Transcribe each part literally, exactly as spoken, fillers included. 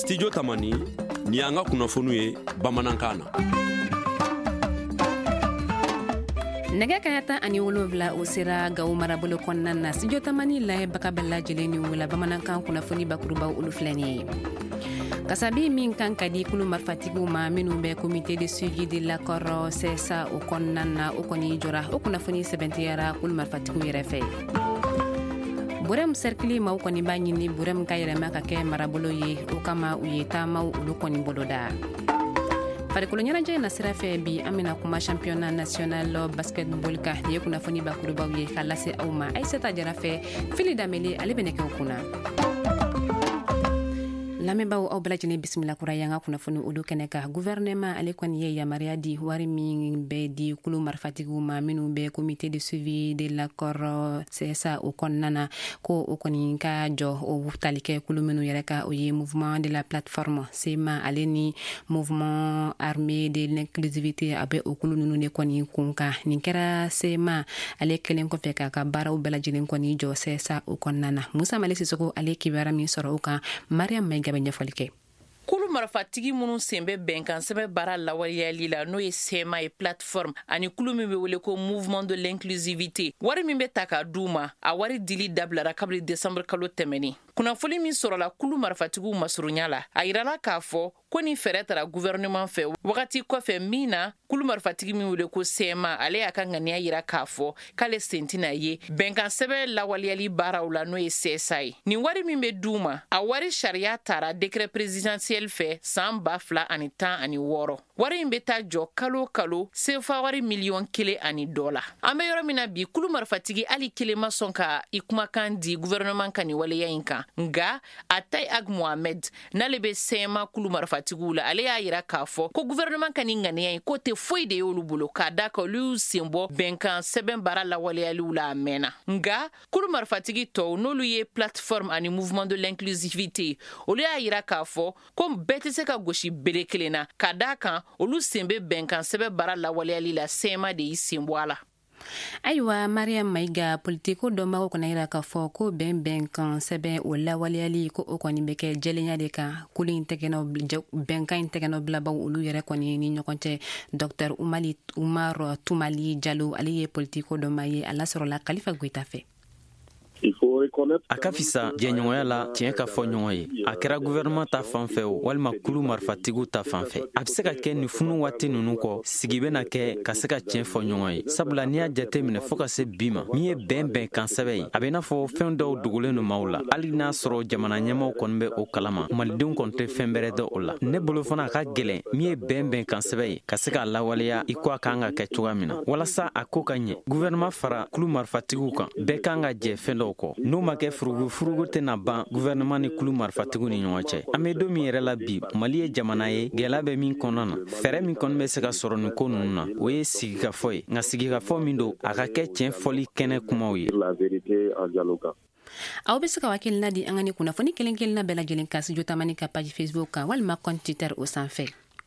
Studio Tamani ni an ka kunnafoniw ye bamanankan na. Nɛgɛ kaɲa tan ani wolonwula o sera Gawo marabolo kɔnɔna na. Studio Tamani layɛbaga bɛɛ lajɛlen ni wula bamanankan kunnafoni bakurubaw olu filɛ nin ye. Kasabi min kan ka di kulu marifatigiw ma minnu bɛ comité de suivi de l'accord C S A o kɔnɔna na o kɔni jɔra o kunnafoni sɛbɛntiyara kulu marifatigiw yɛrɛ fɛ. Burem cercle ma o kɔni b'a ɲini Burem ka yɛlɛma ka kɛ marabolo ye o kama u ye taamaw olu kɔni boloda. Farikolo ɲɛnajɛ na sira fɛ bi an bɛna kuma championnat national basketball ka ye kunnafoni bakurubaw ye ka lase aw ma Aïssata Jara fɛ Fili Damele ale bɛ nɛgɛw kunna. Lamɛnbaaw aw bɛɛ lajɛlen bisimila kura y'an ka kunnafoni olu kɛnɛ kan. Gouvernement ale kɔni ye yamaruya di wari min bɛ di kulu marifatigiw ma minnu bɛ comité de suivi de l'accord C S A o kɔnɔna na ko o kɔni ka jɔ o tali kɛ kulu minnu yɛrɛ ka o ye mouvement de la plateforme C E M A ale ni mouvement armé de l'inclusivité a bɛ o kulu ninnu de kɔni kun kan. Nin kɛra C E M A ale kelen kɔfɛ k'a ka baaraw bɛɛ lajɛlen kɔni jɔ C S A o kɔnɔna na. Musa Male Sisoko ale kibaruya min sɔrɔ o kan Mariam Maïga bɛ ɲɛfɔli kɛ. Kulu marifatigi minnu sen bɛ bɛnkan sɛbɛn baara lawaleyali la n'o ye C E M A ye plateforme ani kulu min bɛ wele ko mouvement de l'inclusivité wari min bɛ ta ka d'u ma a wari dili dabilara kabiri décembre kalo tɛmɛni. Kunnafoni min sɔrɔla kulu marifatigiw masurunya la a yirala k'a fɔ ko ni fɛrɛ tara gouvernement fɛ wagati kɔfɛ min na kulu marifatigi min wele ko C E M A ale y'a ka ŋaniya yira k'a fɔ k'ale sen tɛna ye bɛnkan sɛbɛn lawaleyali baaraw la n'o ye C S A ye. Nin wari min bɛ d'u ma a wari sariya tara décret présidentiel fɛ san ba fila ani tan ani wɔɔrɔ. Wari in bɛ taa jɔ kalo kalo sefa wari miliyɔn kelen ani dɔ la. An bɛ yɔrɔ min na bi kulu marifatigi hali kelen ma sɔn ka i kumakan di gouvernement ka nin waleya in kan. Nga Atay Ag Mohamed n'ale bɛ C E M A kulu marifatigiw la ale y'a yira k'a fɔ ko gouvernement ka nin ŋaniya in ko tɛ foyi de ye olu bolo k'a da ka olu y'u sen bɔ bɛnkan sɛbɛn baara lawaleyaliw la a mɛnna. Nga kulu marifatigi tɔw n'olu ye plateforme ani mouvement de l'inclusivité olu y'a yira k'a fɔ ko bɛɛ tɛ se ka gosi bere kelen na ka da kan olu sen bɛ bɛnkan sɛbɛn baara lawaleyali la C E M A de y'i sen bɔ a la. Ayiwa Mariam Maïga politiko dɔnbagaw kɔni yira k'a fɔ ko bɛn bɛnkan sɛbɛn o lawaleyali ko o kɔni bɛ kɛ jɛlenya de kan kulu in tɛgɛnɔ bɛnkan in tɛgɛnɔ bilabaw olu yɛrɛ kɔni ni ɲɔgɔn cɛ Docteur Umali Umar Tumali Jalo ale ye politiko dɔnba ye a lasɔrɔla Kalifa Goita fɛ. A ka fisa jɛɲɔgɔnya la tiɲɛ ka fɔ ɲɔgɔn ye a kɛra gouvernement ta fan fɛ o walima kulu marifatigiw ta fan fɛ a bɛ se ka kɛ ni funu waati ninnu kɔ sigi bɛna kɛ ka se ka tiɲɛ fɔ ɲɔgɔn ye sabula n'i y'a jate minɛ fo ka se bi ma min ye bɛn bɛnkan sɛbɛn ye a bɛ i n'a fɔ fɛn dɔw dogolen don maaw la hali n'a sɔrɔ jamana ɲɛmaaw kɔni bɛ o kalama malidenw kɔni tɛ fɛn bɛrɛ dɔn o la ne bolo fana a ka gɛlɛn min ye bɛn bɛnkan sɛbɛn ye ka se k'a lawaleya i ko a kan ka kɛ cogoya min na walasa a ko ka ɲɛ gouvernement fara kulu marifatigiw kan bɛɛ kan ka jɛ fɛn dɔw kɔ n'o ma kɛ furugu furugu tɛna ban gouvernement ni kulu marifatigiw ni ɲɔgɔn cɛ an bɛ don min yɛrɛ la bi Mali ye jamana ye gɛlɛya bɛ min kɔnɔna na fɛɛrɛ min kɔni bɛ se ka sɔrɔ nin ko ninnu na o ye sigikafɔ ye nka sigikafɔ min don a ka kɛ tiɲɛ fɔli kɛnɛ kumaw ye. Aw bɛ se ka hakilina di an ka nin kunnafoni kelen kelenna bɛɛ lajɛlen kan Studio Tamani ka page Facebook kan walima compte Twitter o sanfɛ.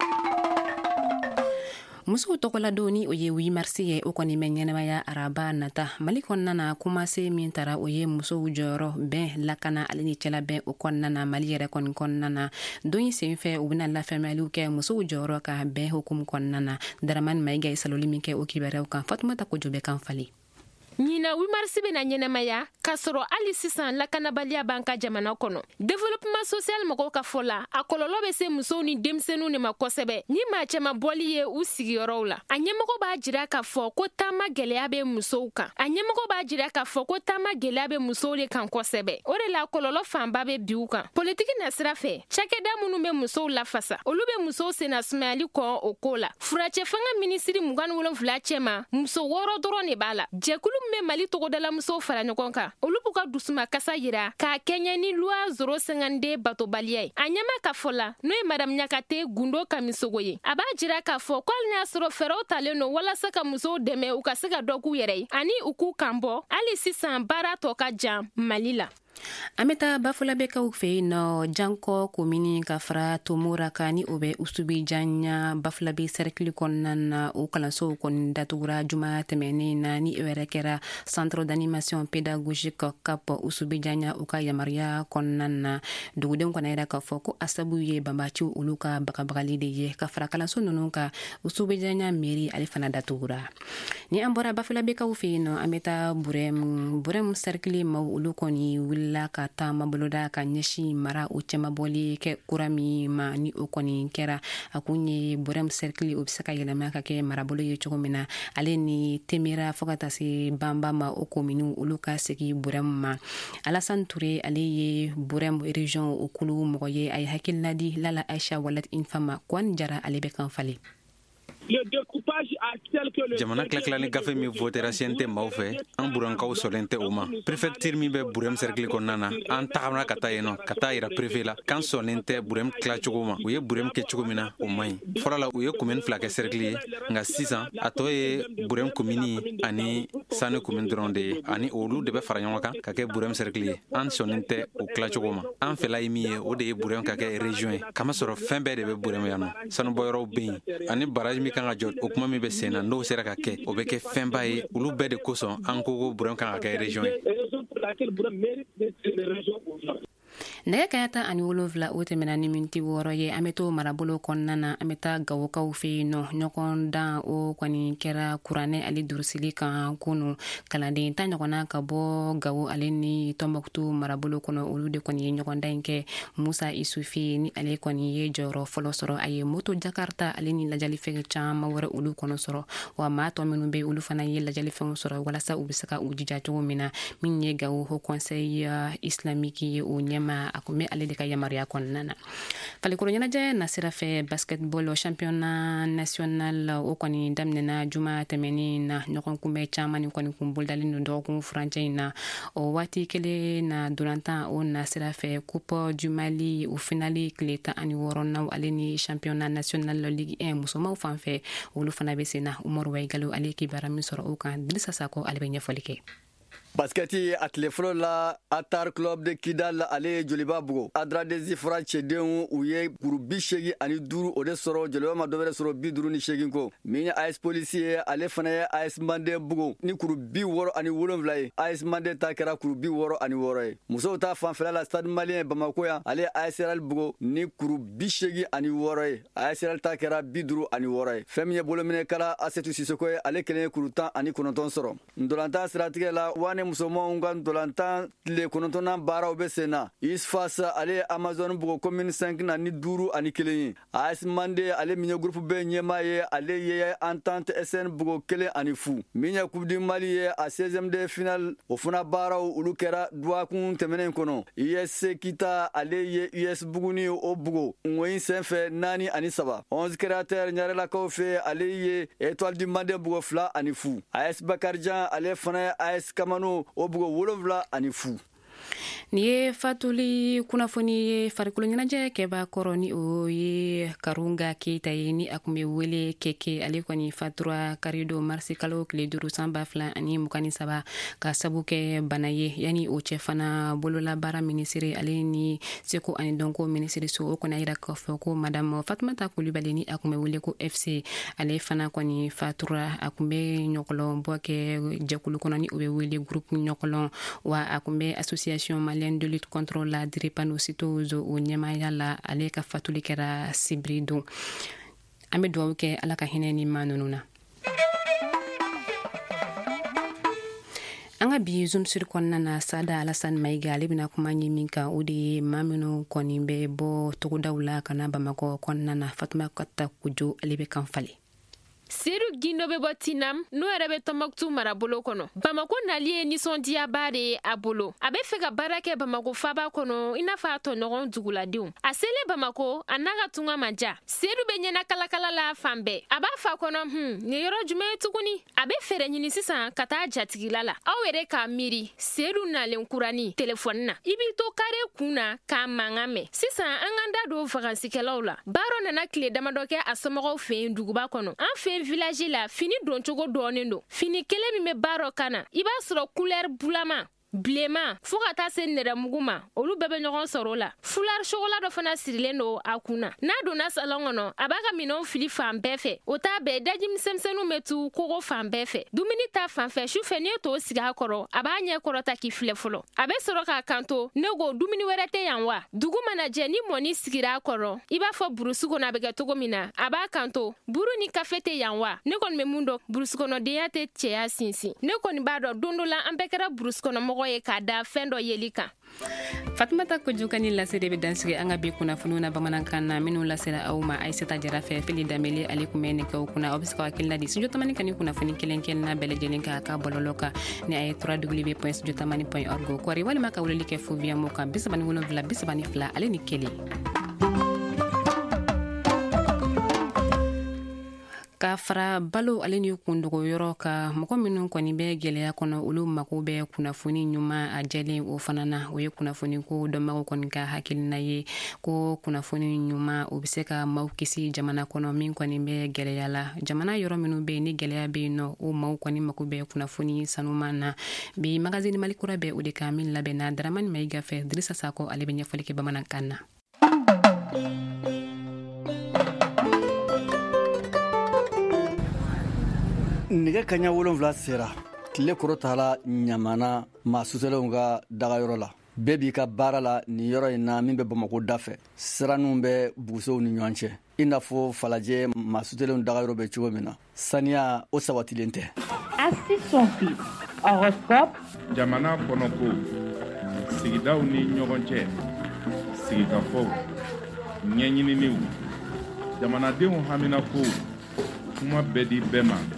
Musow tɔgɔladon ni o ye huit mars ye o kɔni bɛ ɲɛnamaya araba nata Mali kɔnɔna na kumase min tara o ye musow jɔyɔrɔ bɛn lakana ale ni cɛla bɛn o kɔnɔna na Mali yɛrɛ kɔni kɔnɔna na don in senfɛ u bɛna lafɛmɛliw kɛ musow jɔyɔrɔ ka bɛn hukumu kɔnɔna na Daramani Maïga ye saloli min kɛ o kibaruyaw kan Fatumata Kojo bɛ kan fali. Ɲina huit mars bena ɲɛnɛmaya k'a sɔrɔ hali sisan lakanabaliya b'an ka jamana kɔnɔ. Développement social mɔgɔw ka fɔ la a kɔlɔlɔ bɛ se musow ni denmisɛnninw de ma kosɛbɛ ni maa cɛman bɔli ye u sigiyɔrɔw la. A ɲɛmɔgɔ b'a jira k'a fɔ ko taama gɛlɛya bɛ musow kan. A ɲɛmɔgɔ b'a jira k'a fɔ ko taama gɛlɛya bɛ musow de kan kosɛbɛ. O de la kɔlɔlɔ fanba bɛ bi u kan. Politiki nasira fɛ cakɛda minnu bɛ musow lafasa olu bɛ musow senna sumayali kɔ o ko la. Furacɛ fanga minisiri mugan ni wolonwula cɛma muso wɔɔrɔ dɔrɔn de b'a la. Jɛkulu min bɛ Mali tɔgɔdala musow fara ɲɔgɔn kan olu b'u ka dusuma kasa yira k'a kɛɲɛ ni loi zéro cinquante deux batobaliya ye. A ɲɛma ka fɔ la n'o ye Madame Ɲakate Gundo Kamisogo ye. A b'a jira k'a fɔ ko hali n'a sɔrɔ fɛɛrɛw talen don walasa ka musow dɛmɛ u ka se ka dɔ k'u yɛrɛ ye ani u k'u kan bɔ hali sisan baara tɔ ka jan Mali la. Ameta bafula beka ukfe no janko komini ka fara tomora kani obe usubi janya bafula be cercle konnan o kalanso kon datura juma temeni na ni erekera centre d'animation pédagogique cap usubi janya uka yamaria konnan duguden konaira ka foko asabuye bambachi uluka bakabagali de ye ka fara kalanso nununka usubi janya meri alifana datura ni ambora bafula beka ukfe no ameta burem burem cercle ma ulukoni willa ka tama boloda ka nyeshi mara uchema boli ke kurami ma ni okoni kera akunye burem cercle obsaka yelama ka ke mara bolo ye chogomina ale ni temira fogata si bamba ma okominu uluka seki burem ma Alassane Touré ale ye burem region okulu moye ay hakil nadi lala Aisha walat infama kwan jara ale be kan fale le découpage actuel que le jamana klaklani gafe mi votera siente maufe an burankaw solente oma prefecture mi be burem cercle konana an taxamna kata yeno kata ira préfet la kan solente burem kla chogoma uye burem ke chogomina o may forala uye commune flake cercle nga six ans atoye burem commune ani sane commune dronde ani olu de be faranyo kan ka ke burem cercle an solente o kla chogoma an fela imi o de burem ka ke région kama soro fembe de be burem yano sanu boyro be ani barrage mi kan jot o kuma mi be sena no sera ka ke o be ke femba ye ulu be de koson an ko burem kan ka région Naya kayata ani wolofla ote menani minti woro ye ameto marabolo konnana ameta gawoka ufe no nyokon dan o kwani kera kurane ali dursili kan kunu kalande ta nyokona ka bo gawo aleni tomboktu marabolo kono ulude kwani nyokon danke Musa Isufi ni ale kwani ye joro folo soro aye moto Jakarta aleni lajali fe chama wara ulu kono soro wa ma to menu be ulu fana ye lajali fe soro wala sa ubisaka ujija to mina minye gawo ho conseil islamique ye o nyama akume ale de ka yamaria konnana fale ko nyana je na sira fe basketball championnat national o koni damnena juma temeni na nyokon kumbe chama ni koni kumbul dalino do ko franchise na o wati kele na duranta o na sira fe coupe du Mali au finale kleta ani worona ale ni championnat national ligue un musoma o fanfe o lu fana be sena Umar Waigalo ale ki barami soro o kan dilsa sako ale be nyafolike Basketi atle folo la Atar Club de Kidal ale Joliba Bugo Adra Desi Fra Chedeu uye gurubi shegi ani duru ode soro Joliba ma dovere soro bi duru ni shegi ko minya ice policier ale fana ice mande Bugo ni gurubi woro ani wolon vlaye ice mande ta kera gurubi woro ani woro muso ta fan fela la stade malien Bamako ya ale ice ral Bugo ni gurubi shegi ani woro ice ral ta kera bi duru ani woro femye bolomine kala asetu sisoko ale kelen kurutan ani kononton soro ndolanta strategie la wane musomo ngan dolantan le konontona bara obesena isfasa ale Amazon Bugo commune cinq na ni duru ani kelen as mande ale minyo groupe be nyema ye ale ye entente S N Bugo kelen ani fu minya coupe du Mali ye a seizième de finale ofuna bara ulukera dwa kun temenen kono U S kita ale ye U S Buguni o Bugo ngoyin senfe nani ani saba onze créateur nyarela ko fe ale ye étoile du Mande Bugo fla ani fu AS Bakarjan ale fana AS Kamano obugo wolofla ani fu Niye fatuli kunafoni ye farikulu nyanaje keba koroni o ye karunga kita ni akume wele keke alikwani fatura karido marsi kalo kile duru samba fla ani mukani saba ka sabuke banaye yani o chefana bolola bara ministeri aleni seko ani donko ministeri so o kona ira kofoko madame Fatmata Coulibaly ni akume wele ko F C ale fana kwani fatura akume nyokolo boke jakulu konani o wele groupe nyokolo wa akume association malienne de lutte contre la drépanocytose au Nyamayala aleka fatuli kera sibrido amedwa ke alaka hineni manununa anga bi zum sur konna na sada Alassane Maiga libina kumanyi minka udi mamino konimbe bo to dawla kana Bamako konna na Fatma Kata kujo alibe kanfale Seru gindo be botinam no erebe Tombouctou marabolo kono Bamako nalie ni son diabare abolo abe feka barake Bamako faba kono ina fa to noron dugula diu asele Bamako anaga tunga maja seru be nyana kala kala la fambe aba fa kono hm ni yoro jume tukuni abe fere nyini sisan kata jatigila la awere ka miri seru na lenkurani telefone na ibi to kare kuna ka mangame sisan anganda do vacances kelawla baro nana kle damadoke asomo fe nduguba kono an village la fini don chogo donendo fini kele mi me baro kana iba soro couleur bulama bilema fo ka taa se nɛrɛmugu ma olu bɛɛ bɛ ɲɔgɔn sɔrɔ la fular chocolat dɔ fana sirilen don a kunna n'a donna salon kɔnɔ a b'a ka minɛnw fili fan bɛɛ fɛ o t'a bɛɛ daji misɛnmisɛnninw bɛ tu kogo fan bɛɛ fɛ dumuni ta fan fɛ sufɛ n'i ye to sigi a kɔrɔ a b'a ɲɛ kɔrɔta k'i filɛ fɔlɔ a bɛ sɔrɔ k'a kanto ne ko dumuni wɛrɛ tɛ yan wa dugu mana jɛ ni mɔni sigira a kɔrɔ i b'a fɔ burusi kɔnɔ a bɛ kɛ cogo min na a b'a kanto buru ni kafe tɛ yan wa ne kɔni bɛ mun dɔn burusi kɔnɔdenya tɛ cɛya sinsin ne kɔni b'a dɔn don dɔ la an bɛɛ kɛra burusi kɔnɔmɔgɔ ye k'a da fɛn dɔ yeli kan. Fatumata Kojuka ni lase de bɛ dansigi an ka bi kunnafoniw na bamanankan na minnu lasera aw ma Aisata Jara fɛ Fili Damele ale kun bɛ ne kɛ o kunna aw bɛ se ka hakilina di studio tamani kan ni kunnafoni kelen kelen na bɛɛ lajɛlen ka ka bɔlɔlɔ kan ni a ye w w w point studio tamani point org kɔri walima ka weleli kɛ fo via mo kan bi saba ni wolonwula bi saba ni fila ale ni kelen. Ka fara balo ale ni kundogo yɔrɔ ka mɔgɔ minnu kɔni bɛ gɛlɛya kɔnɔ olu mako bɛ kunnafoni ɲuman a jɛlen o fana na o ye kunnafoni ko dɔnbagaw kɔni ka hakilina ye ko kunnafoni ɲuman o bɛ se ka maaw kisi jamana kɔnɔ min kɔni bɛ gɛlɛya la jamana yɔrɔ minnu bɛ ni gɛlɛya bɛ yen nɔ o maaw kɔni mako bɛ kunnafoni sanuman na bi magazine Mali Kura bɛ o de kan min labɛnna Daramani Mayiga fɛ Dirisa Sako ale bɛ ɲɛfɔli kɛ bamanankan na. nɛgɛ kaɲa wolonwula sera tile kɔrɔ tala ɲamana maa suselenw ka dagayɔrɔ la bɛɛ b'i ka baara la nin yɔrɔ in na min bɛ Bamako dafɛ siraninw bɛ bugusow ni ɲɔgɔn cɛ i n'a fɔ falajɛ maa suselenw dagayɔrɔ bɛ cogo min na saniya o sabatilen tɛ. Assis son fils horoscope jamana kɔnɔ ko sigidaw ni ɲɔgɔn cɛ sigikafɔw ɲɛɲininiw jamanadenw hamina ko kuma bɛɛ di bɛɛ ma.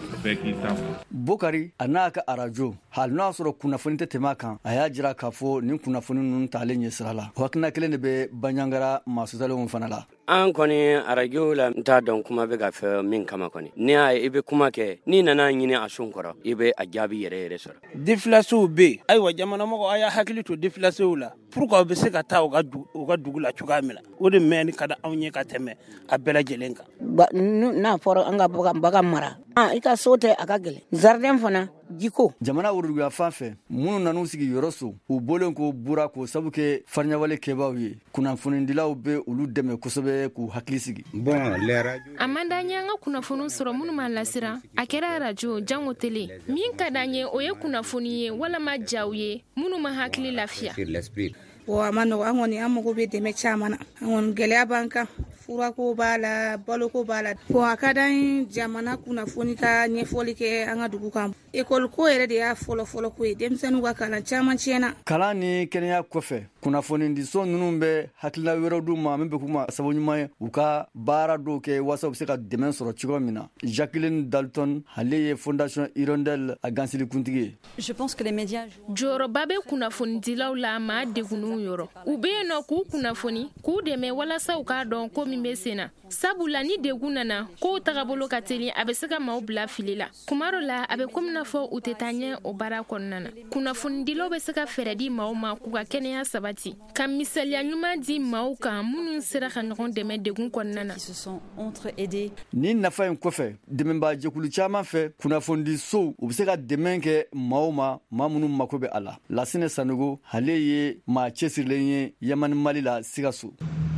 Bokari a n'a ka arajo hali n'a sɔrɔ kunnafoni tɛ tɛmɛ a kan a y'a jira k'a fɔ nin kunnafoni ninnu talen ɲɛ sira la hakilina kelen de bɛ Banjagara maasusalenw fana la. An kɔni arajo la n t'a dɔn kuma bɛ ka fɛ min kama kɔni n'i y'a ye i bɛ kuma kɛ n'i nana ɲini a sun kɔrɔ i bɛ a jaabi yɛrɛ yɛrɛ sɔrɔ. Déplacés bɛ yen ayiwa jamanamɔgɔ a y'a hakili to déplacés la pourquoi u bɛ se ka taa u ka dugu la cogoya min na o de mɛnni ka di anw ye ka tɛmɛ a bɛɛ lajɛlen kan. N'a fɔra an ka bagan mara i ka so tɛ a ka gɛlɛn jardin fana jiko. Jamana wuruduguya fan fɛ minnu nan'u sigi yɔrɔ so u bɔlen ko bura k'o sabu kɛ fariɲawale kɛbaaw ye kunnafonidilaw bɛ olu dɛmɛ kosɛbɛ k'u hakili sigi. A man d'an ye an ka kunnafoni sɔrɔ minnu m'an lasira a kɛra arajo jango tele min ka d'an ye o ye kunnafoni ye walama jaw ye minnu ma hakili lafiya. Bon a ma nɔgɔ an kɔni an mago bɛ dɛmɛ caman na an kɔni gɛlɛya b'an kan furako b'a la baloko b'a la bon a ka d'an ye jamana kunnafoni ka ɲɛfɔli kɛ an ka dugu kan école ko yɛrɛ de y'a fɔlɔfɔlɔ ko ye denmisɛnninw ka kalan caman tiɲɛna. Kalan ni kɛnɛya kɔfɛ kunnafonidiso ninnu bɛ hakilina wɛrɛw d'u ma min bɛ k'u ma sababu ɲuman ye u ka baara dɔw kɛ walasa u bɛ se ka dɛmɛ sɔrɔ cogo min na. Jacqueline Dalton ale ye Fondation Hirondelle a gansilikuntigi ye. Je pense que les médias jɔyɔrɔba bɛ kunnafonidilaw la maa degunnenw yɔrɔ u bɛ yen nɔ k'u kunnafoni k'u dɛmɛ walasa u k'a dɔn ko min bɛ sen na sabula ni degun nana kow tagabolo ka teli a bɛ se ka maaw bila fili la kuma dɔ la a bɛ komi n'a fɔ u tɛ taa ɲɛ o baara kɔnɔna na kunnafonidilaw bɛ se ka fɛɛrɛ di maaw ma k'u ka kɛnɛya sabati ka misaliya ɲuman di maaw kan minnu sera ka ɲɔgɔn dɛmɛ degun kɔnɔna na. Ni nafa in kɔfɛ dɛmɛbaa jɛkulu caman fɛ kunnafonidisow u bɛ se ka dɛmɛ kɛ maaw ma maa minnu mako bɛ a la. Lasine Sanogo ale ye maa cɛsirilen ye Yamani Mali la Sikaso.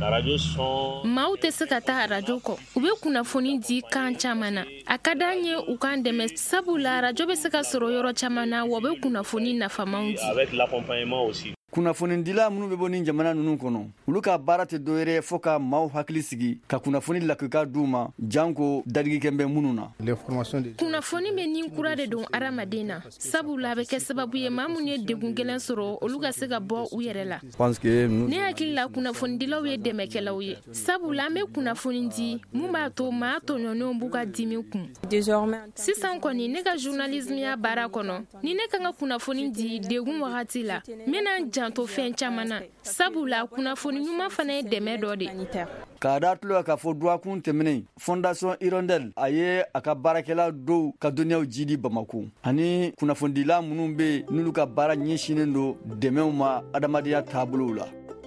Maaw tɛ se ka taa arajo kɔ u bɛ kunnafoni di kan caman na a ka d'an ye u k'an dɛmɛ sabula arajo bɛ se ka sɔrɔ yɔrɔ caman na wa bɛ kunnafoni nafamanw di. Kunnafonidila minnu bɛ bɔ ni jamana ninnu kɔnɔ olu ka baara tɛ dɔwɛrɛ fɔ ka maaw hakili sigi ka kunnafoni lakika d'u ma janko dadigikɛn bɛ minnu na. Kunnafoni bɛ nin kura de don adamaden na sabula a bɛ kɛ sababu ye maa minnu ye degun gɛlɛn sɔrɔ olu ka se ka bɔ u yɛrɛ la. Ne hakili la kunnafonidilaw ye dɛmɛkɛlaw ye sabula an bɛ kunnafoni di mun b'a to maa tɔɲɔnnenw b'u ka dimi kun. Sisan kɔni ne ka journalisme ya baara kɔnɔ ni ne kan ka kunnafoni di degun wagati la n bɛna janto fɛn caman na sabula kunnafoni ɲuman fana ye dɛmɛ dɔ de. K'a da tulo k'a fɔ duwakun tɛmɛnen Fondation Hirondelle a ye a ka baarakɛla dɔw ka dɔnniyaw jidi Bamako ani kunnafonidila minnu bɛ n'olu ka baara ɲɛsinnen don dɛmɛw ma adamadenya taabolow la.